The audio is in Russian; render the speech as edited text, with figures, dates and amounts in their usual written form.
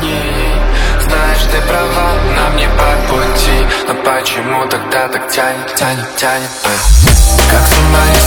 обмани. Знаешь, ты права, нам не по пути, но почему тогда так тянет, тянет, тянет? Как с ума не